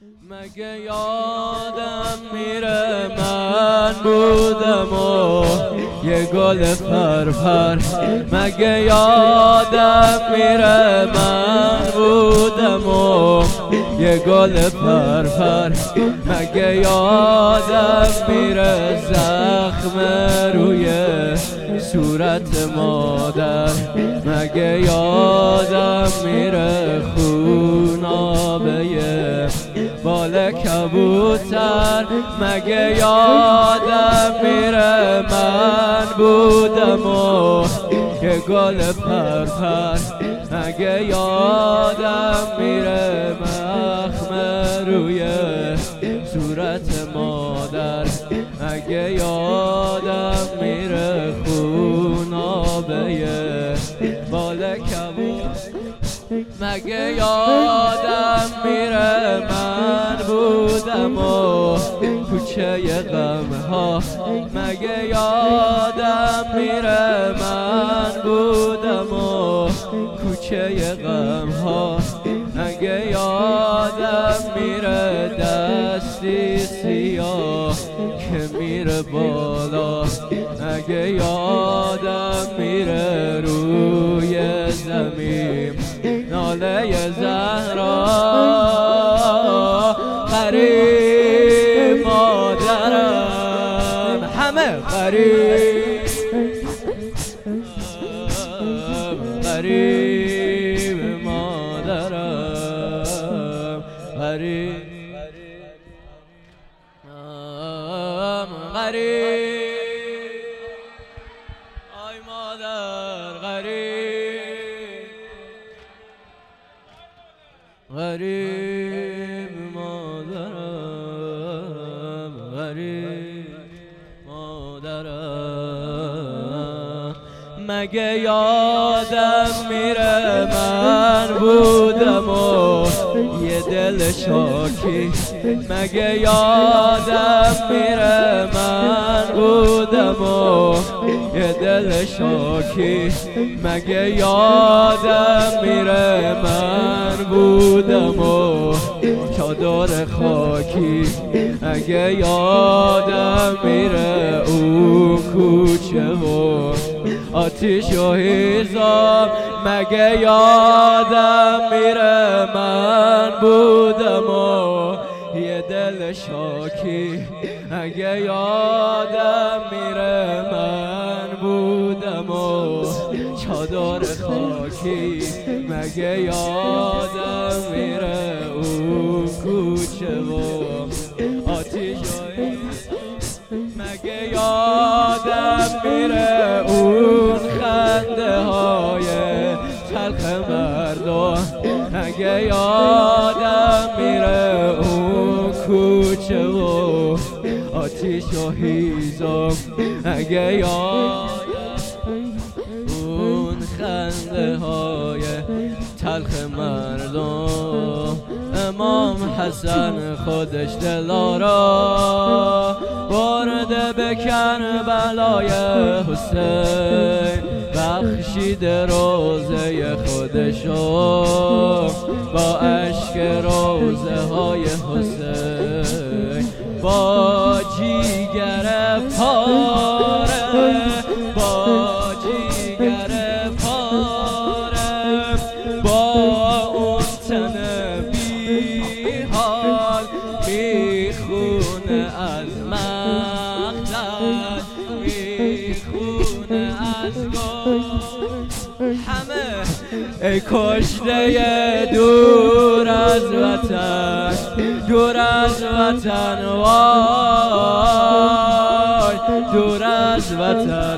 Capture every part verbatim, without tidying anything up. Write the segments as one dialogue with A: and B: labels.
A: مگه یادم میره من بودم و یه گل پرپر. مگه یادم میره من بودم و یه گل پرپر. مگه یادم میره زخم روی صورت مادر. مگه یادم میره خون آبه بال کبوتر. مگه یادم میره من بودم و یه گل پرپر. مگه یادم میره زخم روی صورت مادر. مگه یادم میره خون آبه بال کبوتر. مگه یادم میره من بودم و کوچه غم ها. مگه یادم میره من بودم و کوچه غم ها. مگه یادم میره دستی سیاه که میره بالا. مگه یادم میره روی زمین ناله زهرا. غریب مادرم همه غریب غریب مادرم غریب غریب آی مادر غریب غریب مادرم غریب مادرم. مگه یادم میره من بودم و یه دل شاکی. مگه یادم میره من بودم و یه دل شاکی. مگه یادم میره من بودم و چادر خاکی. مگه یادم میره اون کوچه و آتیش و هیزم. مگه یادم میره من بودم و یه دل شاکی. مگه یادم میره من بودم و چادر خاکی. مگه یادم میره اون کوچه و آتیش و مگه یادم میره اون خنده های تلخ مردم. مگه یادم میره اون کوچه و آتیش و هیزم. مگه یادم اون خنده های تلخ مردم. امام حسن خودش دلارا برده به کربلای حسین. بخشیده روزه خودشو با اشک روزه های حسین. با جیگر پاره با جیگر پاره با اون تن بیحال میخونه از مقتل میخونه از گل. همه ای کشته دور از وطن دور از وطن وای دور از وطن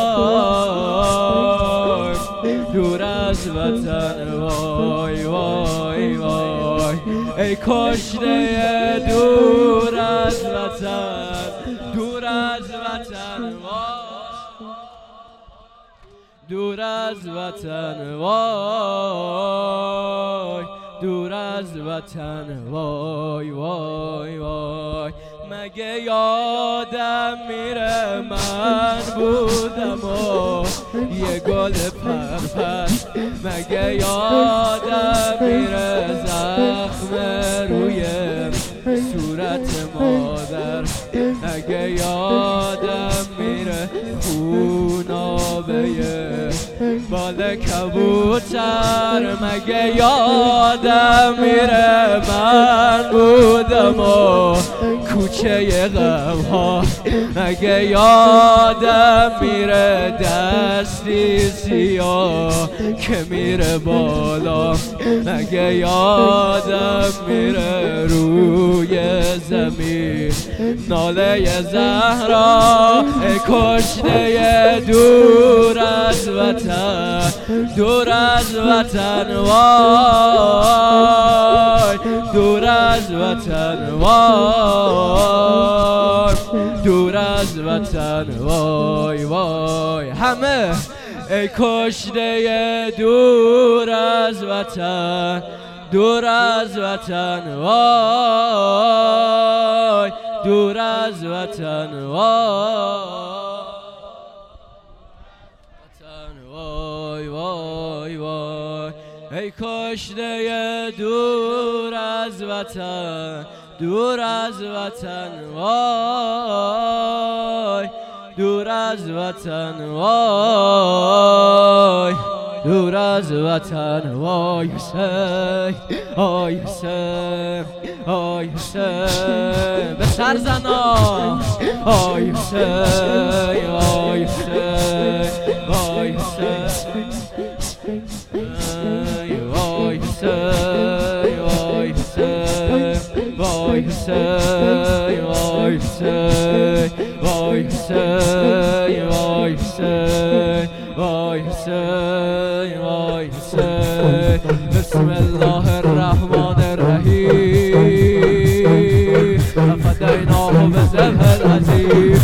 A: وای دور از وطن وای وای وای. ای کشته دور از وطن دور از وطن وای دور از وطن وای دور از وطن وای وای وای. مگه یادم میره من بودم و یه گل پرپر. مگه یادم میره زخم روی مگه یادم میره خونابه بال کبوتر، مگه یادم میره من بودم و کوچه غم ها، مگه یادم میره دستی سیاه که میره بالا، مگه یادم میره روی زمین ناله زهرا کشته دور از وطن، دور از وطن وای، دور از وطن وای، دور از وطن وای وای. همه ای کشته دور از وطن، دور از وطن وای، دور از وطن وای، وطن وای وای وای. ای کشته دور از وطن، دور از وطن وای، دور از وطن وای، دور از وطن وای. حسین آی حسین آی حسین به سر زنا، آی حسین آی حسین آی حسین آی حسین آی حسین آی حسین آی حسین آی حسین آی حسین آی حسین آی حسین. بسم الله الرحمن الرحیم فدیناه بذبح العظیم.